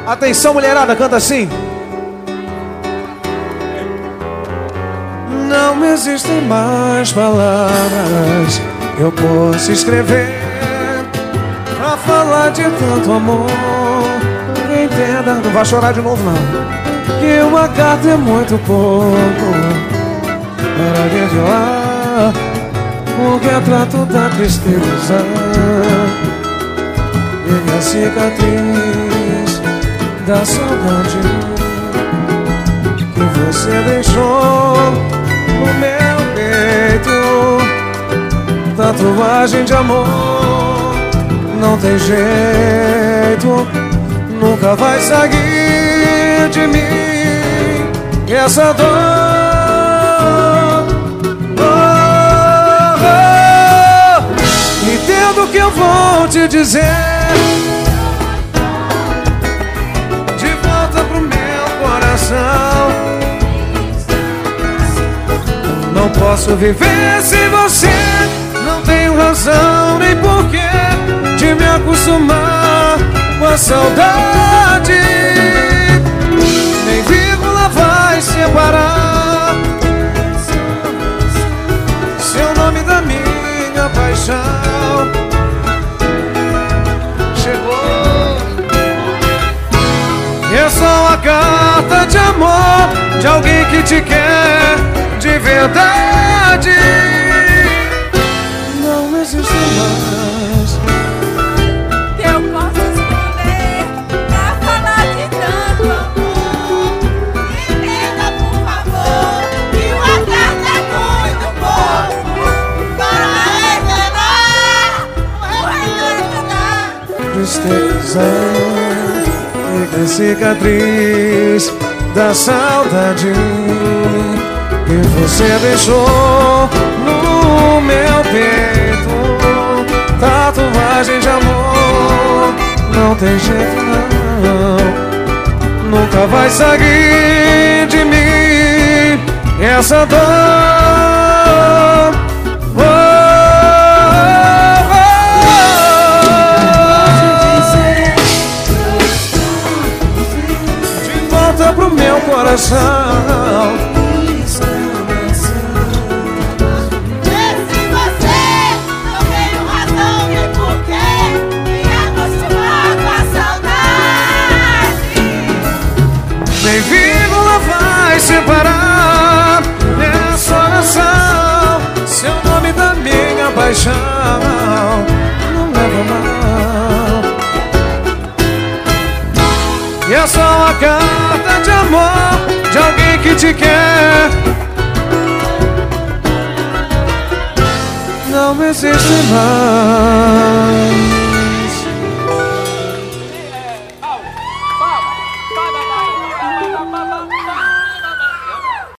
Atenção, mulherada, canta assim. Não existem mais palavras que eu possa escrever pra falar de tanto amor. Entenda, não vai chorar de novo não, que uma carta é muito pouco para guerrear o retrato da tristeza e a cicatriz da saudade que você deixou no meu peito. Tatuagem de amor não tem jeito, nunca vai sair de mim essa dor. Entendo o que eu vou te dizer, de volta pro meu coração. Não posso viver sem você, não tenho razão nem porquê de me acostumar com a saudade. Nem vírgula vai separar seu nome da minha paixão. Chegou, e é só uma carta de amor de alguém que te quer de verdade. Não existe mais que eu possa esconder pra falar de tanto amor. Entenda, por favor, que uma carta é muito pouco para revelar tristeza e a cicatriz da saudade que você deixou no meu peito. Tatuagem de amor não tem jeito não, nunca vai sair de mim essa dor. De volta pro meu coração. Nem vírgula vai separar nessa oração seu nome da minha paixão. Não leva mal, e é só uma carta de amor de alguém que te quer. Não existe mais.